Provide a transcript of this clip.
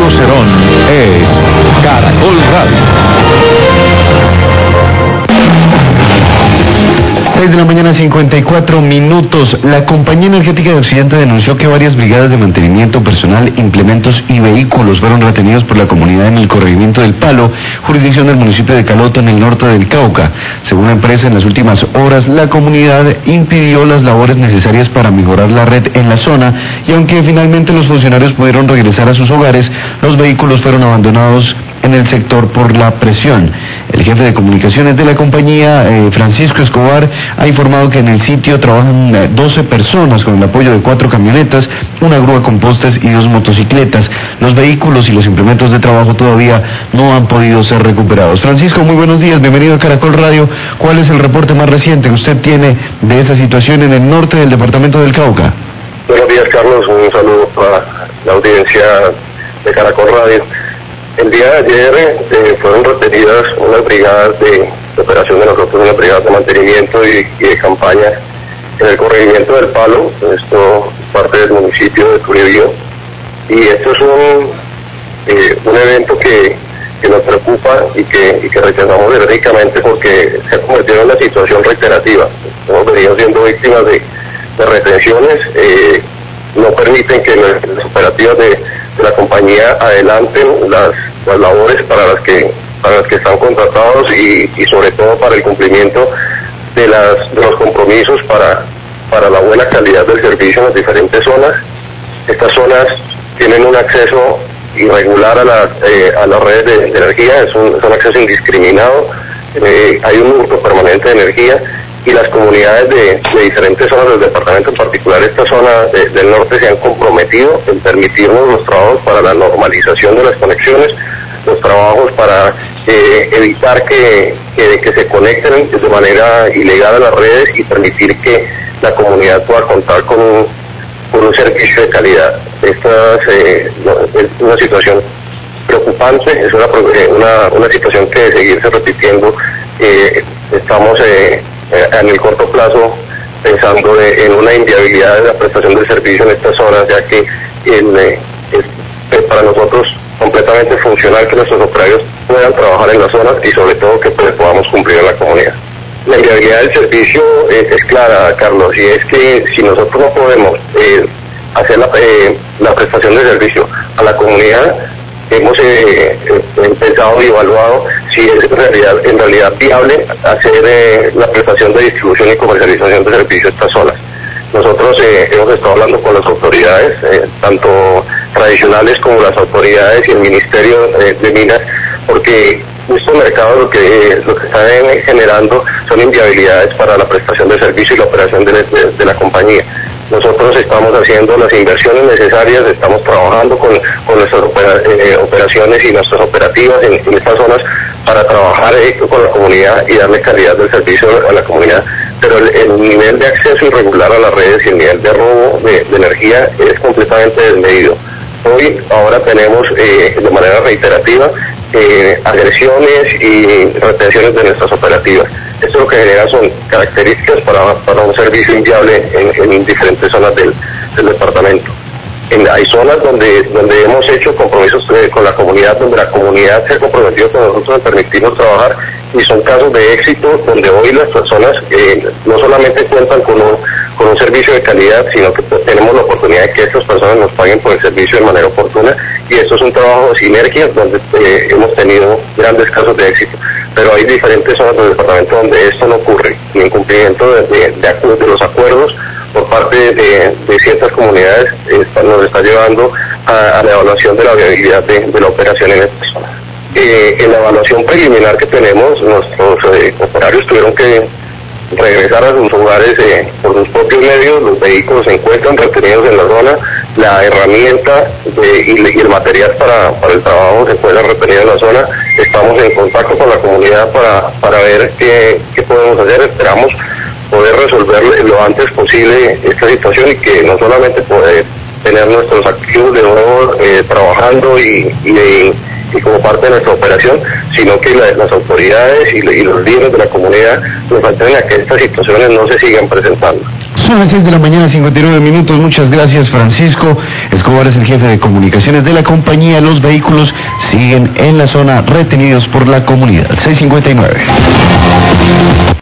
Francisco Cerón es Caracol Radio. 6 de la mañana, 54 minutos. La Compañía Energética de Occidente denunció que varias brigadas de mantenimiento, personal, implementos y vehículos fueron retenidos por la comunidad en el corregimiento del Palo, jurisdicción del municipio de Caloto, en el norte del Cauca. Según la empresa, en las últimas horas, la comunidad impidió las labores necesarias para mejorar la red en la zona, y aunque finalmente los funcionarios pudieron regresar a sus hogares, los vehículos fueron abandonados en el sector por la presión. El jefe de comunicaciones de la compañía, Francisco Escobar, ha informado que en el sitio trabajan 12 personas con el apoyo de 4 camionetas, una grúa con postes y 2 motocicletas. Los vehículos y los implementos de trabajo todavía no han podido ser recuperados. Francisco, muy buenos días, bienvenido a Caracol Radio. ¿Cuál es el reporte más reciente que usted tiene de esa situación en el norte del departamento del Cauca? Buenos días, Carlos, un saludo para la audiencia de Caracol Radio. El día de ayer fueron retenidas unas brigadas de operación de nosotros, unas brigadas de mantenimiento y de campaña en el corregimiento del Palo, esto parte del municipio de Turibío, y esto es un evento que nos preocupa y que rechazamos enérgicamente porque se ha convertido en una situación reiterativa. Hemos venido siendo víctimas de retenciones, no permiten que las operativas de la compañía adelanten las labores para las que están contratados y sobre todo para el cumplimiento de los compromisos para la buena calidad del servicio en las diferentes zonas. Estas zonas tienen un acceso irregular a las redes de energía, es un acceso indiscriminado, hay un hurto permanente de energía, y las comunidades de diferentes zonas del departamento, en particular esta zona del norte, se han comprometido en permitirnos los trabajos para la normalización de las conexiones, los trabajos para evitar que se conecten de manera ilegal a las redes y permitir que la comunidad pueda contar con un servicio de calidad. Esta es una situación preocupante, es una situación que de seguirse repitiendo estamos en el corto plazo pensando en una inviabilidad de la prestación del servicio en estas zonas, ya que es para nosotros completamente funcional que nuestros operarios puedan trabajar en las zonas y sobre todo que podamos cumplir en la comunidad. La inviabilidad del servicio es clara, Carlos, y es que si nosotros no podemos hacer la prestación de servicio a la comunidad, hemos pensado y evaluado si es en realidad viable hacer la prestación de distribución y comercialización de servicios a estas zonas. Nosotros hemos estado hablando con las autoridades, tanto tradicionales como las autoridades y el Ministerio de Minas, porque estos mercados lo que están generando son inviabilidades para la prestación de servicio y la operación de la compañía. Nosotros estamos haciendo las inversiones necesarias, estamos trabajando con nuestras operaciones y nuestras operativas en estas zonas para trabajar con la comunidad y darle calidad del servicio a la comunidad, pero el nivel de acceso irregular a las redes y el nivel de robo de energía es completamente desmedido. Ahora tenemos de manera reiterativa agresiones y retenciones de nuestras operativas. Esto lo que genera son características para un servicio inviable en diferentes zonas del departamento. Hay zonas donde hemos hecho compromisos con la comunidad, donde la comunidad se ha comprometido con nosotros en permitirnos trabajar, y son casos de éxito donde hoy las personas no solamente cuentan con un servicio de calidad, sino que tenemos la oportunidad de que estas personas nos paguen por el servicio de manera oportuna, y esto es un trabajo de sinergia donde hemos tenido grandes casos de éxito. Pero hay diferentes zonas del departamento donde esto no ocurre, y en cumplimiento de los acuerdos por parte de ciertas comunidades nos está llevando a la evaluación de la viabilidad de la operación en estas zonas. En la evaluación preliminar que tenemos, nuestros operarios tuvieron que regresar a sus hogares por sus propios medios. Los vehículos se encuentran retenidos en la zona, la herramienta y el material para el trabajo se encuentran retenidos en la zona. Estamos en contacto con la comunidad para ver qué podemos hacer. Esperamos poder resolver lo antes posible esta situación y que no solamente poder tener nuestros activos de nuevo trabajando y como parte de nuestra operación, sino que las autoridades y los líderes de la comunidad nos ayuden a que estas situaciones no se sigan presentando. Son las 6 de la mañana, 59 minutos. Muchas gracias, Francisco. Escobar es el jefe de comunicaciones de la compañía. Los vehículos siguen en la zona retenidos por la comunidad. 6:59.